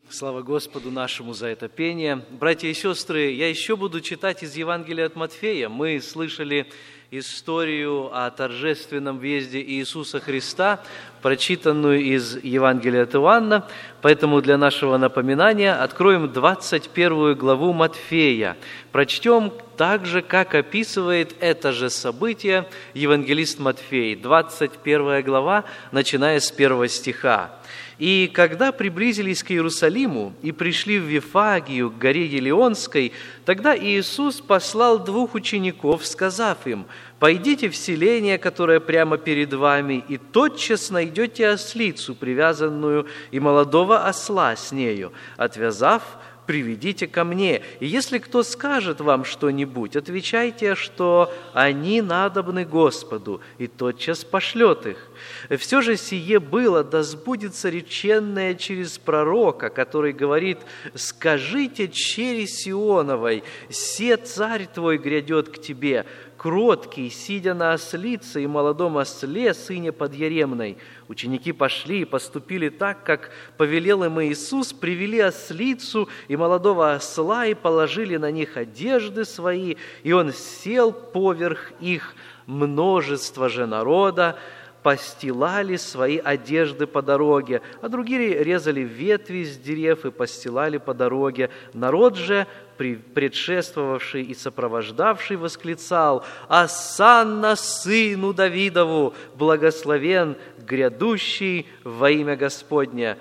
Слава Господу нашему за это пение. Братья и сестры, я еще буду читать из Евангелия от Матфея. Мы слышали историю о торжественном въезде Иисуса Христа, прочитанную из Евангелия от Иоанна. Поэтому для нашего напоминания откроем 21 главу Матфея. Прочтем так же, как описывает это же событие евангелист Матфей. 21 глава, начиная с 1 стиха. «И когда приблизились к Иерусалиму и пришли в Вифагию, к горе Елеонской, тогда Иисус послал 2 учеников, сказав им: „Пойдите в селение, которое прямо перед вами, и тотчас найдете ослицу, привязанную, и молодого осла с нею. Отвязав, приведите ко мне. И если кто скажет вам что-нибудь, отвечайте, что они надобны Господу, и тотчас пошлет их. Все же сие было, да сбудется реченное через пророка, который говорит: „Скажите чере Сионовой, се царь твой грядет к тебе, кроткий, сидя на ослице и молодом осле, сыне подъяремной“. Ученики пошли и поступили так, как повелел им Иисус, привели ослицу и молодого осла и положили на них одежды свои, и он сел поверх их. Множество же народа постилали свои одежды по дороге, а другие резали ветви с дерев и постилали по дороге. Народ же, предшествовавший и сопровождавший, восклицал: „Осанна сыну Давидову! Благословен грядущий во имя Господня!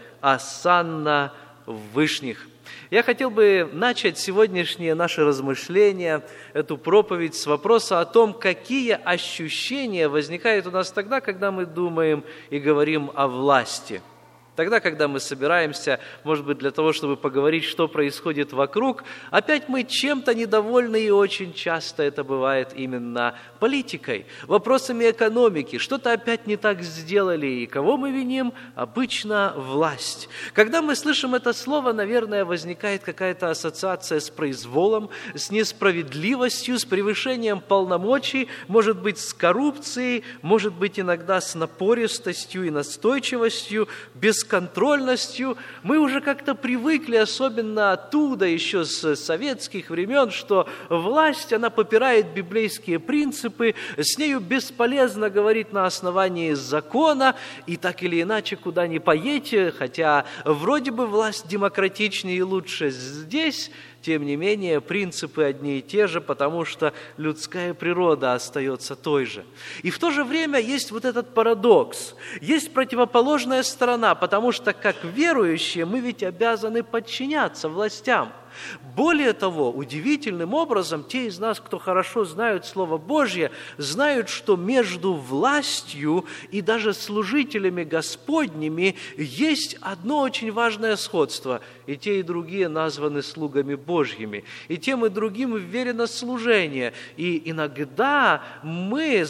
Осанна в вышних!“ Я хотел бы начать сегодняшние наши размышления, эту проповедь с вопроса о том, какие ощущения возникают у нас тогда, когда мы думаем и говорим о власти. Тогда, когда мы собираемся, может быть, для того, чтобы поговорить, что происходит вокруг, опять мы чем-то недовольны, и очень часто это бывает именно политикой, вопросами экономики. Что-то опять не так сделали, и кого мы виним? Обычно власть. Когда мы слышим это слово, наверное, возникает какая-то ассоциация с произволом, с несправедливостью, с превышением полномочий, может быть, с коррупцией, может быть, иногда с напористостью и настойчивостью, бесконтрольностью. Мы уже как-то привыкли, особенно оттуда, еще с советских времен, что власть, она попирает библейские принципы, с нею бесполезно говорить на основании закона, и так или иначе, куда ни поедете, хотя вроде бы власть демократичнее и лучше здесь, тем не менее, принципы одни и те же, потому что людская природа остается той же. И в то же время есть вот этот парадокс, есть противоположная сторона, потому что, как верующие, мы ведь обязаны подчиняться властям. Более того, удивительным образом, те из нас, кто хорошо знают Слово Божье, знают, что между властью и даже служителями Господними есть одно очень важное сходство. И те, и другие названы слугами Божьими, и тем, и другим вверено служение. И иногда мы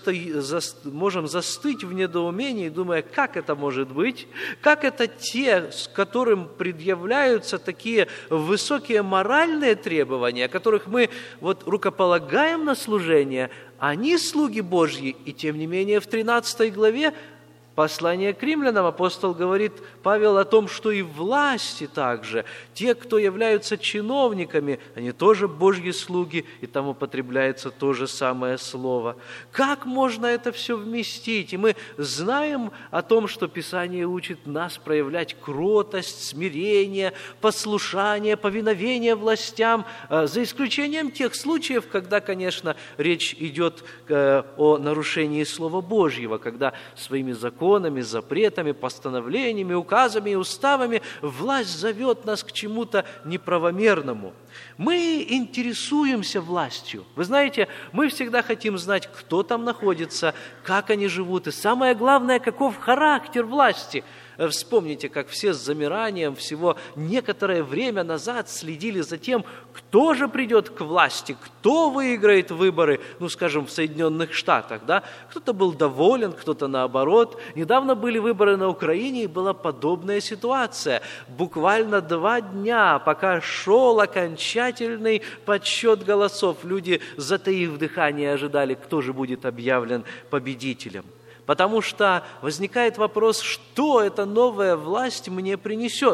можем застыть в недоумении, думая, как это может быть, как это те, с которым предъявляются такие высокие моральные требования, которых мы рукополагаем на служение, они слуги Божьи, и тем не менее в 13 главе послания к римлянам апостол говорит, Павел, о том, что и власти также, те, кто являются чиновниками, они тоже Божьи слуги, и там употребляется то же самое слово. Как можно это все вместить? И мы знаем о том, что Писание учит нас проявлять кротость, смирение, послушание, повиновение властям, за исключением тех случаев, когда, конечно, речь идет о нарушении Слова Божьего, когда своими законами, запретами, постановлениями, указами и уставами власть зовет нас к чему-то неправомерному. Мы интересуемся властью. Вы знаете, мы всегда хотим знать, кто там находится, как они живут, и самое главное, каков характер власти. Вспомните, как все с замиранием всего некоторое время назад следили за тем, кто же придет к власти, кто выиграет выборы, скажем, в Соединенных Штатах. Да? Кто-то был доволен, кто-то наоборот. Недавно были выборы на Украине, и была подобная ситуация. Буквально 2 дня, пока шел окончательный подсчет голосов, люди, затаив дыхание, ожидали, кто же будет объявлен победителем. Потому что возникает вопрос, что эта новая власть мне принесет.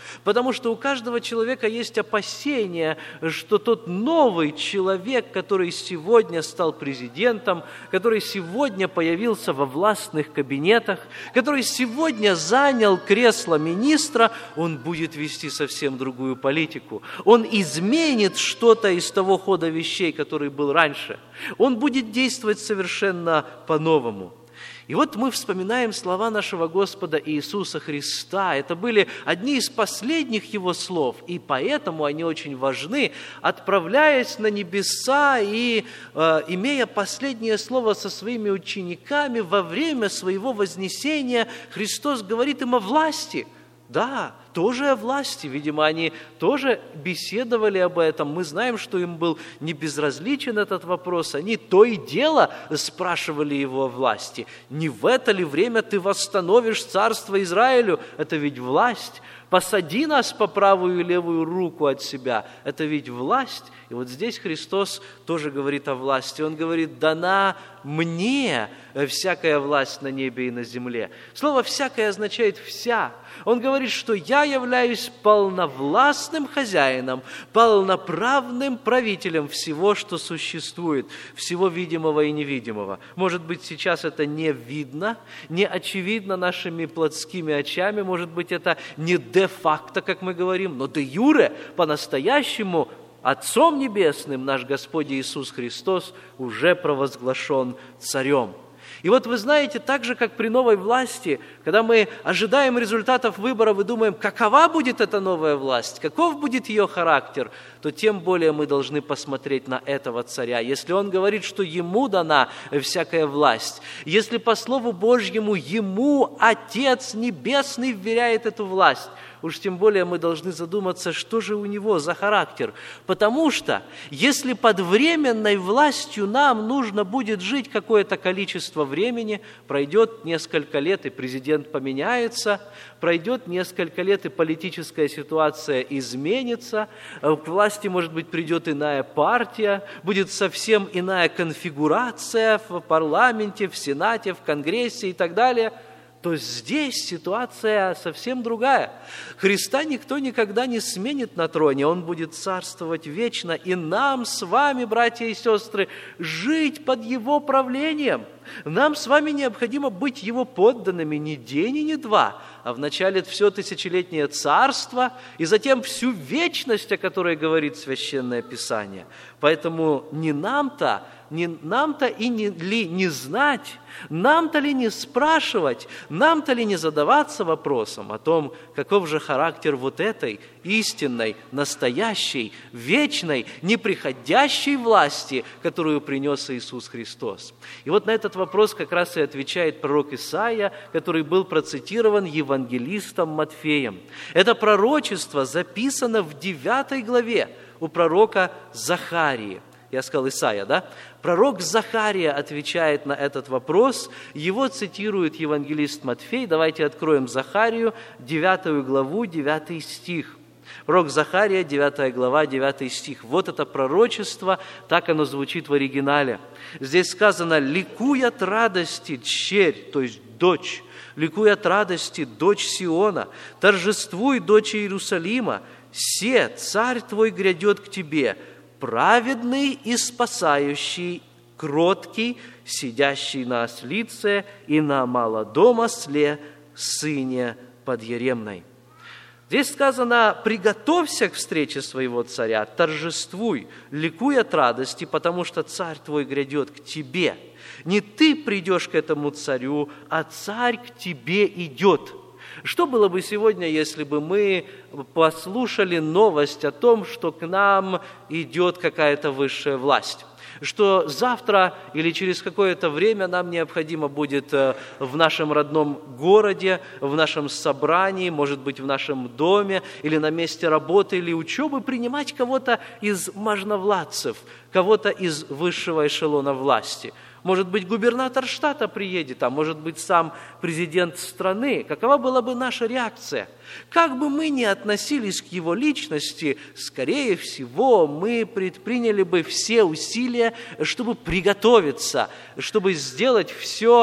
Потому что у каждого человека есть опасение, что тот новый человек, который сегодня стал президентом, который сегодня появился во властных кабинетах, который сегодня занял кресло министра, он будет вести совсем другую политику. Он изменит что-то из того хода вещей, который был раньше. Он будет действовать совершенно по-новому. И вот мы вспоминаем слова нашего Господа Иисуса Христа. Это были одни из последних Его слов, и поэтому они очень важны. Отправляясь на небеса и имея последнее слово со своими учениками, во время своего вознесения Христос говорит им о власти. Да, тоже о власти. Видимо, они тоже беседовали об этом. Мы знаем, что им был не безразличен этот вопрос. Они то и дело спрашивали его о власти. Не в это ли время ты восстановишь царство Израилю? Это ведь власть. Посади нас по правую и левую руку от себя. Это ведь власть. И вот здесь Христос тоже говорит о власти. Он говорит: дана мне всякая власть на небе и на земле. Слово «всякая» означает «вся». Он говорит, что я являюсь полновластным хозяином, полноправным правителем всего, что существует, всего видимого и невидимого. Может быть, сейчас это не видно, не очевидно нашими плотскими очами, может быть, это не де-факто, как мы говорим, но де-юре, по-настоящему, Отцом Небесным наш Господь Иисус Христос уже провозглашен царем. И вот вы знаете, так же, как при новой власти, когда мы ожидаем результатов выборов и думаем, какова будет эта новая власть, каков будет ее характер, то тем более мы должны посмотреть на этого царя. Если он говорит, что ему дана всякая власть, если по Слову Божьему ему Отец Небесный вверяет эту власть, уж тем более мы должны задуматься, что же у него за характер. Потому что, если под временной властью нам нужно будет жить какое-то количество времени, пройдет несколько лет, и президент поменяется, пройдет несколько лет, и политическая ситуация изменится, к власти, может быть, придет иная партия, будет совсем иная конфигурация в парламенте, в Сенате, в Конгрессе и так далее – то здесь ситуация совсем другая. Христа никто никогда не сменит на троне, Он будет царствовать вечно, и нам с вами, братья и сестры, жить под Его правлением. Нам с вами необходимо быть Его подданными не день и не два, а вначале все тысячелетнее царство, и затем всю вечность, о которой говорит Священное Писание. Поэтому не нам-то и не знать, нам-то ли не спрашивать, нам-то ли не задаваться вопросом о том, каков же характер вот этой истинной, настоящей, вечной, неприходящей власти, которую принес Иисус Христос. И вот на этот вопрос как раз и отвечает пророк Исаия, который был процитирован евангелистом Матфеем. Это пророчество записано в 9 главе у пророка Захарии. Я сказал Исаия, да? Пророк Захария отвечает на этот вопрос. Его цитирует евангелист Матфей. Давайте откроем Захарию, 9 главу, 9 стих. Пророк Захария, 9 глава, 9 стих. Вот это пророчество, так оно звучит в оригинале. Здесь сказано: «Ликуй от радости, черь», то есть дочь, «ликуй от радости, дочь Сиона, торжествуй, дочь Иерусалима, се, царь твой грядет к тебе, праведный и спасающий, кроткий, сидящий на ослице и на молодом осле, сыне подъеремной». Здесь сказано: «Приготовься к встрече своего царя, торжествуй, ликуй от радости, потому что царь твой грядет к тебе». Не ты придешь к этому царю, а царь к тебе идет. Что было бы сегодня, если бы мы послушали новость о том, что к нам идет какая-то высшая власть? Что завтра или через какое-то время нам необходимо будет в нашем родном городе, в нашем собрании, может быть, в нашем доме или на месте работы или учебы принимать кого-то из можновладцев, кого-то из высшего эшелона власти. Может быть, губернатор штата приедет, а может быть, сам президент страны. Какова была бы наша реакция? Как бы мы ни относились к его личности, скорее всего, мы предприняли бы все усилия, чтобы приготовиться, чтобы сделать все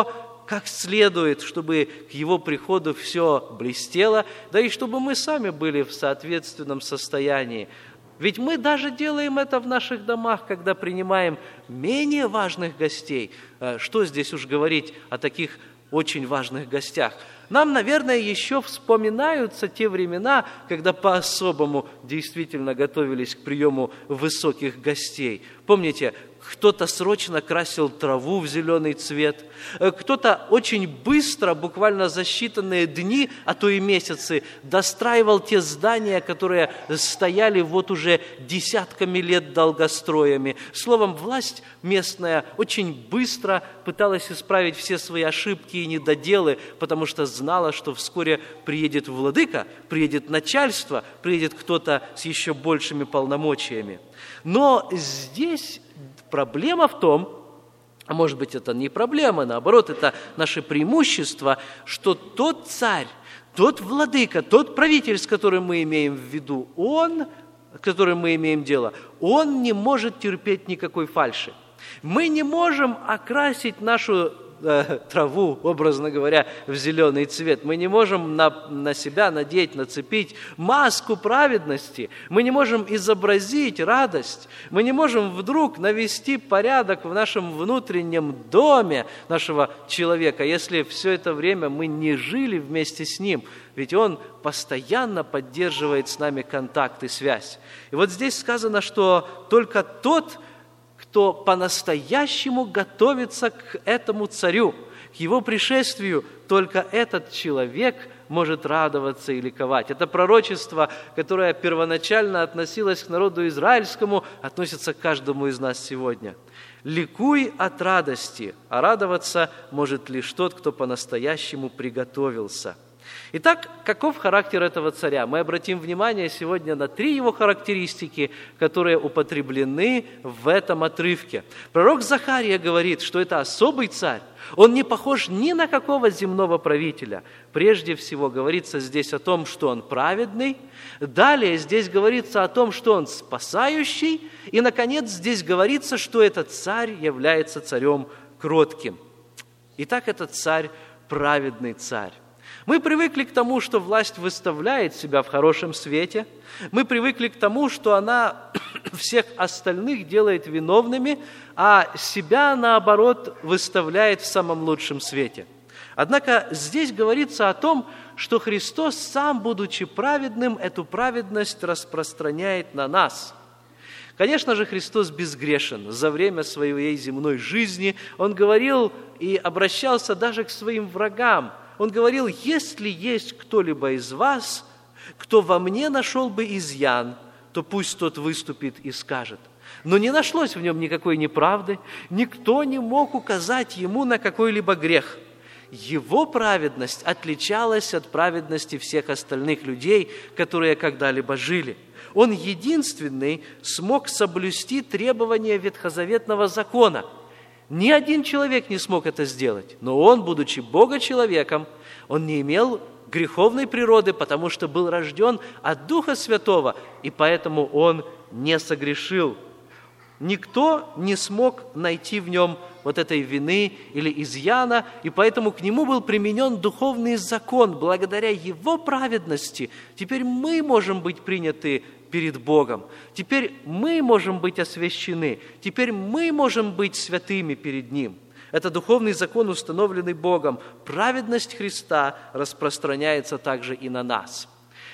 как следует, чтобы к Его приходу все блестело, да и чтобы мы сами были в соответственном состоянии. Ведь мы даже делаем это в наших домах, когда принимаем менее важных гостей. Что здесь уж говорить о таких очень важных гостях? Нам, наверное, еще вспоминаются те времена, когда по-особому действительно готовились к приему высоких гостей. Помните, кто-то срочно красил траву в зеленый цвет, кто-то очень быстро, буквально за считанные дни, а то и месяцы, достраивал те здания, которые стояли вот уже десятками лет долгостроями. Словом, власть местная очень быстро пыталась исправить все свои ошибки и недоделы, потому что знала, что вскоре приедет владыка, приедет начальство, приедет кто-то с еще большими полномочиями. Но здесь проблема в том, а может быть, это не проблема, наоборот, это наше преимущество, что тот царь, тот владыка, тот правитель, с которым мы имеем в виду, с которым мы имеем дело, он не может терпеть никакой фальши. Мы не можем окрасить нашу траву, образно говоря, в зеленый цвет. Мы не можем на себя надеть, нацепить маску праведности. Мы не можем изобразить радость. Мы не можем вдруг навести порядок в нашем внутреннем доме нашего человека, если все это время мы не жили вместе с ним. Ведь он постоянно поддерживает с нами контакт и связь. И вот здесь сказано, что только тот, кто по-настоящему готовится к этому царю, к его пришествию, только этот человек может радоваться и ликовать. Это пророчество, которое первоначально относилось к народу израильскому, относится к каждому из нас сегодня. «Ликуй от радости, а радоваться может лишь тот, кто по-настоящему приготовился». Итак, каков характер этого царя? Мы обратим внимание сегодня на 3 его характеристики, которые употреблены в этом отрывке. Пророк Захария говорит, что это особый царь. Он не похож ни на какого земного правителя. Прежде всего говорится здесь о том, что он праведный. Далее здесь говорится о том, что он спасающий. И, наконец, здесь говорится, что этот царь является царем кротким. Итак, этот царь – праведный царь. Мы привыкли к тому, что власть выставляет себя в хорошем свете. Мы привыкли к тому, что она всех остальных делает виновными, а себя, наоборот, выставляет в самом лучшем свете. Однако здесь говорится о том, что Христос, сам будучи праведным, эту праведность распространяет на нас. Конечно же, Христос безгрешен. За время своей земной жизни Он говорил и обращался даже к своим врагам. Он говорил: «Если есть кто-либо из вас, кто во мне нашел бы изъян, то пусть тот выступит и скажет». Но не нашлось в нем никакой неправды, никто не мог указать ему на какой-либо грех. Его праведность отличалась от праведности всех остальных людей, которые когда-либо жили. Он единственный смог соблюсти требования ветхозаветного закона. Ни один человек не смог это сделать, но он, будучи Бога-человеком, он не имел греховной природы, потому что был рожден от Духа Святого, и поэтому он не согрешил. Никто не смог найти в нем вот этой вины или изъяна, и поэтому к нему был применен духовный закон. Благодаря его праведности теперь мы можем быть приняты перед Богом. Теперь мы можем быть освящены. Теперь мы можем быть святыми перед Ним. Это духовный закон, установленный Богом. Праведность Христа распространяется также и на нас.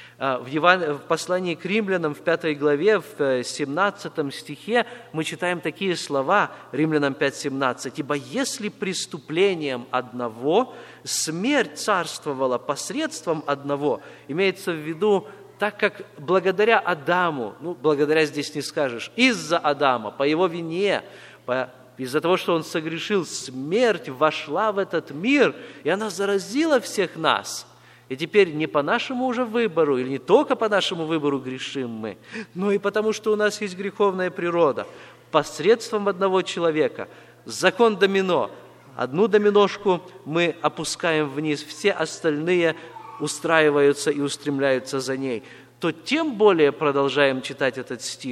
В послании к римлянам в 5 главе, в 17 стихе мы читаем такие слова, Римлянам 5:17. «Ибо если преступлением одного смерть царствовала посредством одного», имеется в виду, так как благодаря Адаму, благодаря здесь не скажешь, из-за Адама, по его вине, из-за того, что он согрешил, смерть вошла в этот мир, и она заразила всех нас. И теперь не по нашему уже выбору, или не только по нашему выбору грешим мы, но и потому, что у нас есть греховная природа. Посредством одного человека, закон домино, одну доминошку мы опускаем вниз, все остальные устраиваются и устремляются за ней. То тем более, продолжаем читать этот стих,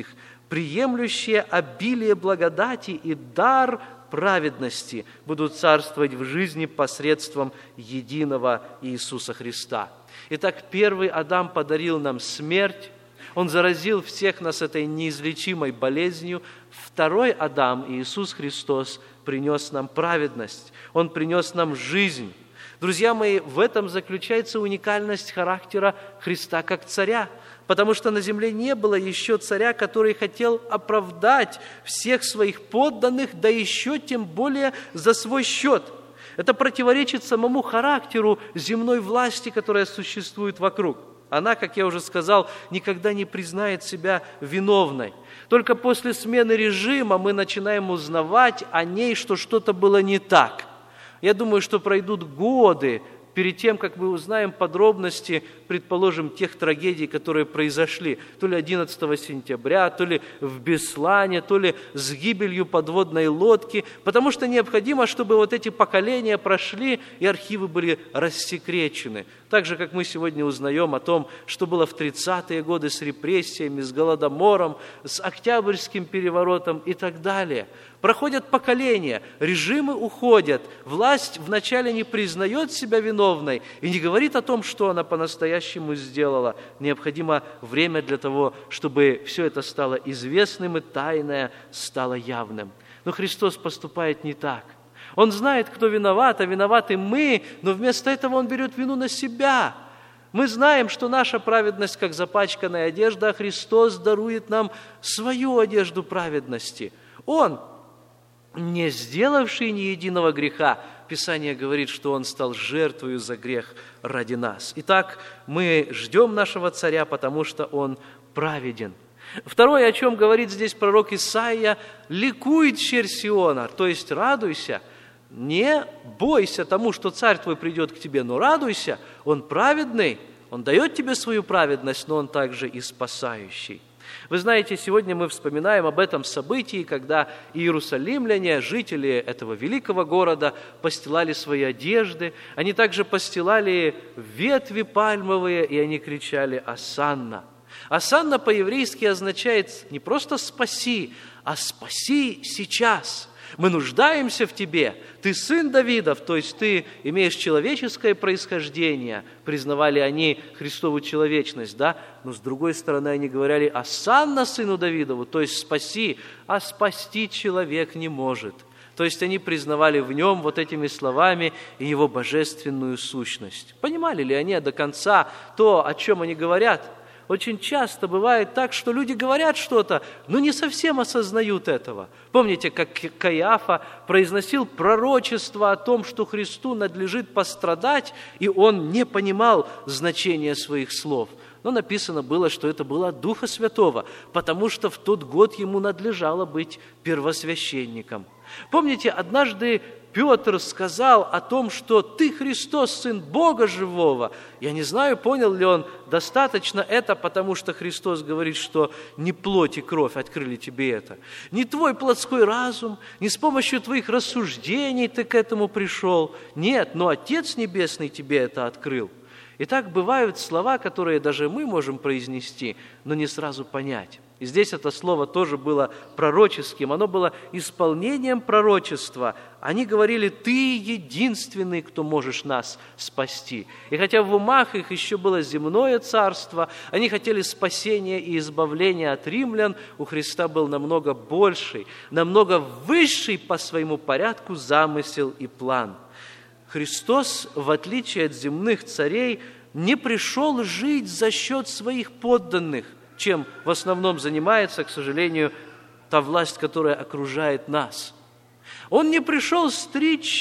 приемлющие обилие благодати и дар праведности, будут царствовать в жизни посредством единого Иисуса Христа. Итак, первый Адам подарил нам смерть, он заразил всех нас этой неизлечимой болезнью. Второй Адам, Иисус Христос, принес нам праведность, Он принес нам жизнь. Друзья мои, в этом заключается уникальность характера Христа как царя, потому что на земле не было еще царя, который хотел оправдать всех своих подданных, да еще тем более за свой счет. Это противоречит самому характеру земной власти, которая существует вокруг. Она, как я уже сказал, никогда не признает себя виновной. Только после смены режима мы начинаем узнавать о ней, что что-то было не так. Я думаю, что пройдут годы перед тем, как мы узнаем подробности, предположим, тех трагедий, которые произошли, то ли 11 сентября, то ли в Беслане, то ли с гибелью подводной лодки, потому что необходимо, чтобы вот эти поколения прошли и архивы были рассекречены. Так же, как мы сегодня узнаем о том, что было в 30-е годы с репрессиями, с Голодомором, с Октябрьским переворотом и так далее. Проходят поколения, режимы уходят, власть вначале не признает себя виновной и не говорит о том, что она по-настоящему сделала. Необходимо время для того, чтобы все это стало известным и тайное стало явным. Но Христос поступает не так. Он знает, кто виноват, а виноваты мы, но вместо этого Он берет вину на себя. Мы знаем, что наша праведность как запачканная одежда, а Христос дарует нам свою одежду праведности. Он, не сделавший ни единого греха, Писание говорит, что Он стал жертвою за грех ради нас. Итак, мы ждем нашего царя, потому что Он праведен. Второе, о чем говорит здесь пророк Исаия: «Ликуй, черь Сиона», то есть радуйся, не бойся тому, что царь твой придет к тебе, но радуйся, он праведный, он дает тебе свою праведность, но он также и спасающий. Вы знаете, сегодня мы вспоминаем об этом событии, когда иерусалимляне, жители этого великого города, постилали свои одежды, они также постилали ветви пальмовые, и они кричали «Осанна». «Осанна» по-еврейски означает не просто «спаси», а «спаси сейчас». Мы нуждаемся в тебе, ты сын Давидов, то есть ты имеешь человеческое происхождение, признавали они Христову человечность, да? Но с другой стороны они говорили «Осанна сыну Давидову», то есть спаси, а спасти человек не может. То есть они признавали в нем вот этими словами и его божественную сущность. Понимали ли они до конца то, о чем они говорят? Очень часто бывает так, что люди говорят что-то, но не совсем осознают этого. Помните, как Каиафа произносил пророчество о том, что Христу надлежит пострадать, и он не понимал значения своих слов. Но написано было, что это было от Духа Святого, потому что в тот год ему надлежало быть первосвященником. Помните, однажды Петр сказал о том, что «Ты, Христос, Сын Бога Живого». Я не знаю, понял ли он достаточно это, потому что Христос говорит, что не плоть и кровь открыли тебе это. Не твой плотской разум, не с помощью твоих рассуждений ты к этому пришел. Нет, но Отец Небесный тебе это открыл. Итак, бывают слова, которые даже мы можем произнести, но не сразу понять. И здесь это слово тоже было пророческим, оно было исполнением пророчества. Они говорили: «Ты единственный, кто можешь нас спасти». И хотя в умах их еще было земное царство, они хотели спасения и избавления от римлян, у Христа был намного больший, намного высший по своему порядку замысел и план. Христос, в отличие от земных царей, не пришел жить за счет своих подданных, чем в основном занимается, к сожалению, та власть, которая окружает нас. Он не пришел стричь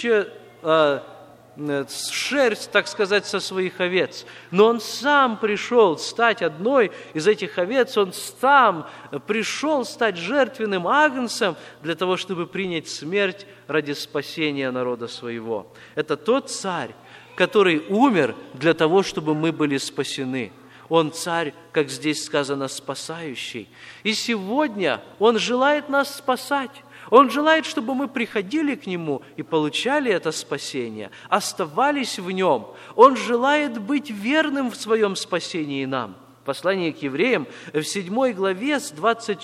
шерсть, так сказать, со своих овец, но он сам пришел стать одной из этих овец, он сам пришел стать жертвенным агнцем для того, чтобы принять смерть ради спасения народа своего. Это тот царь, который умер для того, чтобы мы были спасены. Он царь, как здесь сказано, спасающий. И сегодня Он желает нас спасать. Он желает, чтобы мы приходили к Нему и получали это спасение, оставались в Нем. Он желает быть верным в своем спасении нам. послании к евреям, в 7 главе с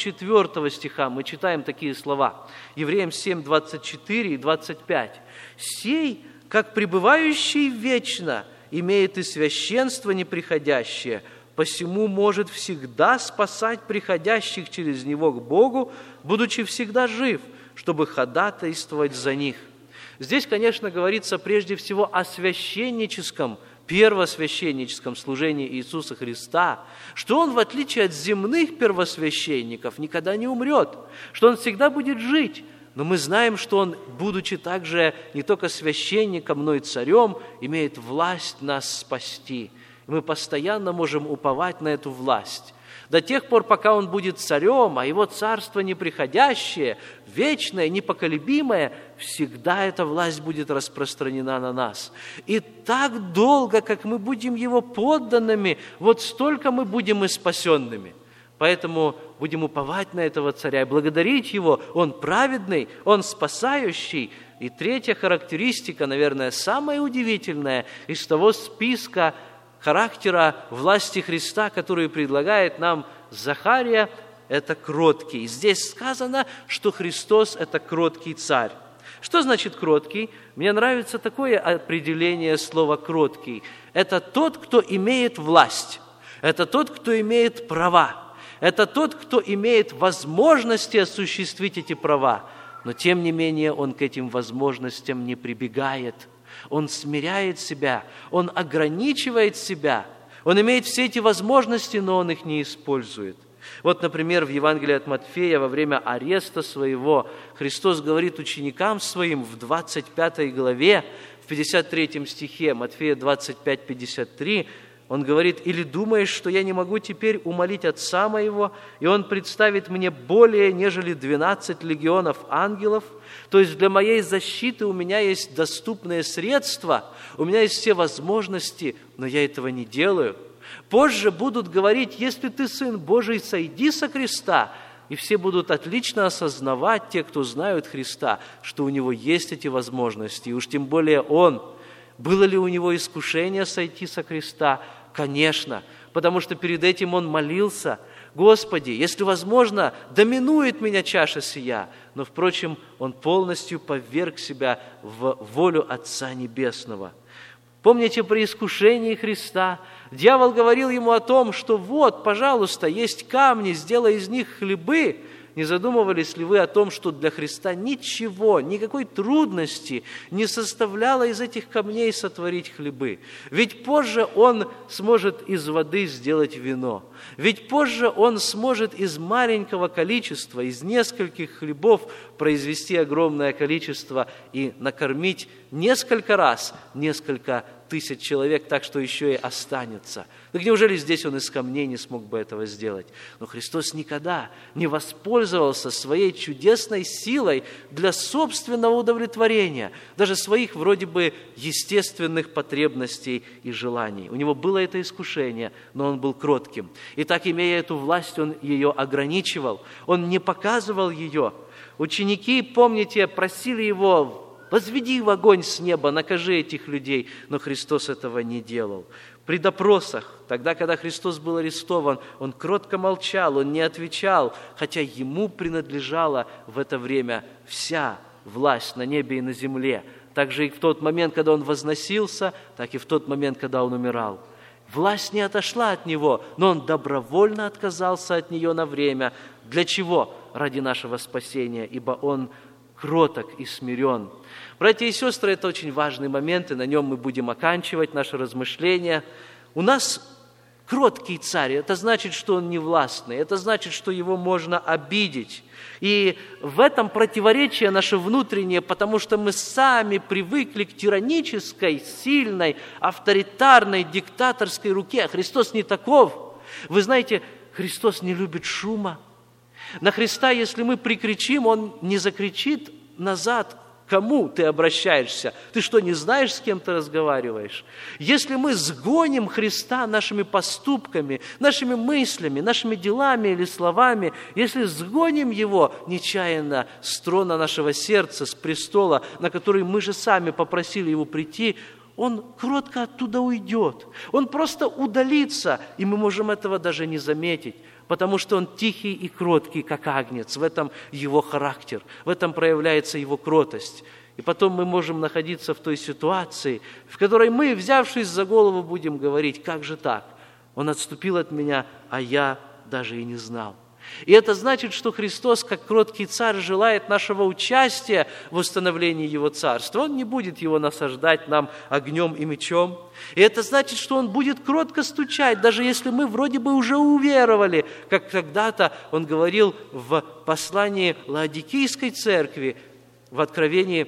24 стиха мы читаем такие слова. Евреям 7, 24 и 25. «Сей, как пребывающий вечно, имеет и священство неприходящее, посему может всегда спасать приходящих через него к Богу, будучи всегда жив, чтобы ходатайствовать за них». Здесь, конечно, говорится прежде всего о священническом, первосвященническом служении Иисуса Христа, что Он, в отличие от земных первосвященников, никогда не умрет, что Он всегда будет жить. Но мы знаем, что Он, будучи также не только священником, но и царем, имеет власть нас спасти. И мы постоянно можем уповать на эту власть. До тех пор, пока Он будет царем, а Его царство неприходящее, вечное, непоколебимое, всегда эта власть будет распространена на нас. И так долго, как мы будем Его подданными, вот столько мы будем и спасенными. Поэтому будем уповать на этого царя и благодарить Его. Он праведный, Он спасающий. И третья характеристика, наверное, самая удивительная из того списка характера власти Христа, который предлагает нам Захария, это кроткий. Здесь сказано, что Христос – это кроткий царь. Что значит кроткий? Мне нравится такое определение слова «кроткий». Это тот, кто имеет власть, это тот, кто имеет права, это тот, кто имеет возможности осуществить эти права, но тем не менее он к этим возможностям не прибегает. Он смиряет себя, он ограничивает себя, он имеет все эти возможности, но он их не использует. Вот, например, в Евангелии от Матфея во время ареста своего Христос говорит ученикам своим в 25 главе, в 53 стихе, Матфея 25, 53, Он говорит: «Или думаешь, что я не могу теперь умолить Отца Моего, и Он представит мне более, нежели 12 легионов ангелов? То есть для моей защиты у меня есть доступные средства, у меня есть все возможности, но я этого не делаю. Позже будут говорить: если ты Сын Божий, сойди со креста». И все будут отлично осознавать, те, кто знают Христа, что у Него есть эти возможности, и уж тем более Он. Было ли у Него искушение сойти со креста? Конечно, потому что перед этим Он молился: «Господи, если возможно, доминует меня чаша сия». Но, впрочем, Он полностью поверг себя в волю Отца Небесного. Помните при искушении Христа? Дьявол говорил Ему о том, что вот, пожалуйста, есть камни, сделай из них хлебы. Не задумывались ли вы о том, что для Христа ничего, никакой трудности не составляло из этих камней сотворить хлебы? Ведь позже Он сможет из воды сделать вино. Ведь позже Он сможет из маленького количества, из нескольких хлебов произвести огромное количество и накормить несколько раз несколько тысяч человек, так что еще и останется. Так неужели здесь Он из камней не смог бы этого сделать? Но Христос никогда не воспользовался своей чудесной силой для собственного удовлетворения, даже своих вроде бы естественных потребностей и желаний. У Него было это искушение, но Он был кротким. И так, имея эту власть, Он ее ограничивал, Он не показывал ее. Ученики, помните, просили Его: «Возведи в огонь с неба, накажи этих людей». Но Христос этого не делал. При допросах, тогда, когда Христос был арестован, Он кротко молчал, Он не отвечал, хотя Ему принадлежала в это время вся власть на небе и на земле. Также и в тот момент, когда Он возносился, так и в тот момент, когда Он умирал. Власть не отошла от Него, но Он добровольно отказался от нее на время. Для чего? Ради нашего спасения, ибо Он кроток и смирен. Братья и сестры, это очень важный момент, и на нем мы будем оканчивать наше размышление. У нас кроткий царь, это значит, что он не властный, это значит, что его можно обидеть. И в этом противоречие наше внутреннее, потому что мы сами привыкли к тиранической, сильной, авторитарной, диктаторской руке. А Христос не таков. Вы знаете, Христос не любит шума. На Христа, если мы прикричим, Он не закричит назад: «Кому ты обращаешься? Ты что, не знаешь, с кем ты разговариваешь?» Если мы сгоним Христа нашими поступками, нашими мыслями, нашими делами или словами, если сгоним Его нечаянно с трона нашего сердца, с престола, на который мы же сами попросили Его прийти, он кротко оттуда уйдет. Он просто удалится, и мы можем этого даже не заметить, потому что он тихий и кроткий, как агнец. В этом его характер, в этом проявляется его кротость. И потом мы можем находиться в той ситуации, в которой мы, взявшись за голову, будем говорить: как же так? Он отступил от меня, а я даже и не знал. И это значит, что Христос, как кроткий царь, желает нашего участия в установлении Его царства. Он не будет его насаждать нам огнем и мечом. И это значит, что Он будет кротко стучать, даже если мы вроде бы уже уверовали, как когда-то Он говорил в послании Лаодикийской церкви, в Откровении,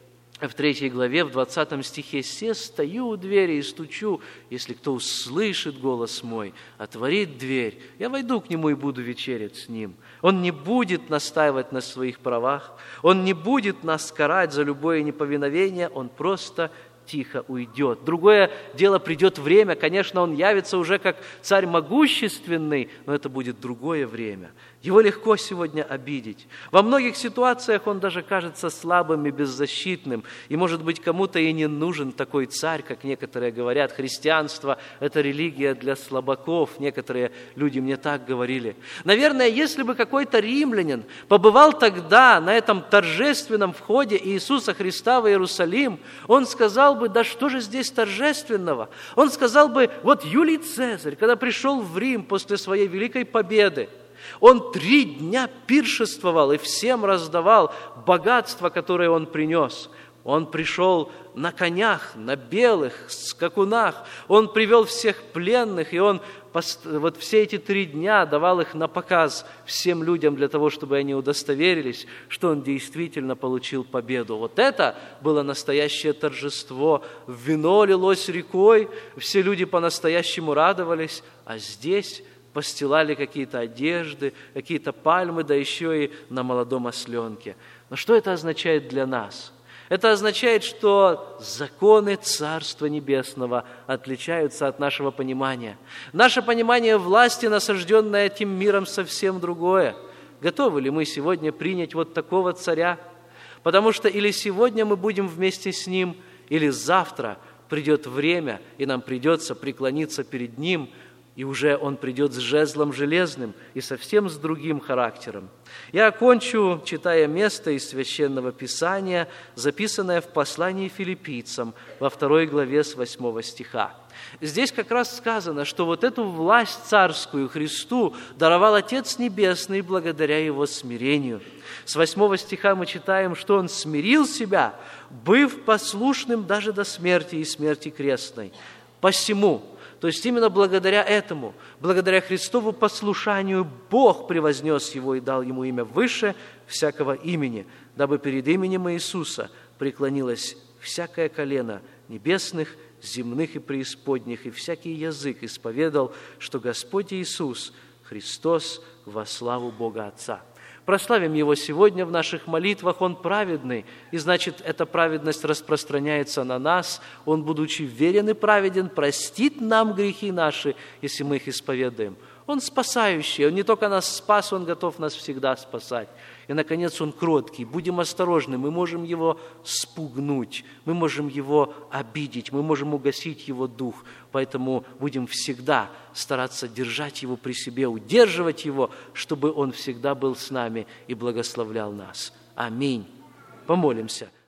в 3 главе, в 20 стихе: «Се стою у двери и стучу, если кто услышит голос мой, отворит дверь, я войду к нему и буду вечерять с ним». Он не будет настаивать на своих правах, Он не будет нас карать за любое неповиновение, Он просто тихо уйдет. Другое дело, придет время, конечно, Он явится уже как царь могущественный, но это будет другое время. Его легко сегодня обидеть. Во многих ситуациях он даже кажется слабым и беззащитным. И, может быть, кому-то и не нужен такой царь, как некоторые говорят. Христианство – это религия для слабаков. Некоторые люди мне так говорили. Наверное, если бы какой-то римлянин побывал тогда на этом торжественном входе Иисуса Христа в Иерусалим, он сказал бы: да что же здесь торжественного? Он сказал бы: вот Юлий Цезарь, когда пришел в Рим после своей великой победы, он 3 дня пиршествовал и всем раздавал богатство, которое он принес. Он пришел на конях, на белых, скакунах. Он привел всех пленных, и он вот все эти 3 дня давал их на показ всем людям для того, чтобы они удостоверились, что он действительно получил победу. Вот это было настоящее торжество. Вино лилось рекой, все люди по-настоящему радовались, а здесь постилали какие-то одежды, какие-то пальмы, да еще и на молодом осленке. Но что это означает для нас? Это означает, что законы Царства Небесного отличаются от нашего понимания. Наше понимание власти, насажденное этим миром, совсем другое. Готовы ли мы сегодня принять вот такого царя? Потому что или сегодня мы будем вместе с ним, или завтра придет время, и нам придется преклониться перед ним, и уже он придет с жезлом железным и совсем с другим характером. Я окончу, читая место из Священного Писания, записанное в послании Филиппийцам во 2 главе с 8 стиха. Здесь как раз сказано, что вот эту власть царскую Христу даровал Отец Небесный благодаря Его смирению. С 8 стиха мы читаем, что Он смирил себя, быв послушным даже до смерти и смерти крестной. Посему, то есть именно благодаря этому, благодаря Христову послушанию, Бог превознес Его и дал Ему имя выше всякого имени, дабы перед именем Иисуса преклонилось всякое колено небесных, земных и преисподних, и всякий язык исповедал, что Господь Иисус Христос во славу Бога Отца. Прославим Его сегодня в наших молитвах. Он праведный, и значит, эта праведность распространяется на нас. Он, будучи верен и праведен, простит нам грехи наши, если мы их исповедаем. Он спасающий, Он не только нас спас, Он готов нас всегда спасать. И, наконец, Он кроткий. Будем осторожны, мы можем Его спугнуть, мы можем Его обидеть, мы можем угасить Его дух. Поэтому будем всегда стараться держать Его при себе, удерживать Его, чтобы Он всегда был с нами и благословлял нас. Аминь. Помолимся.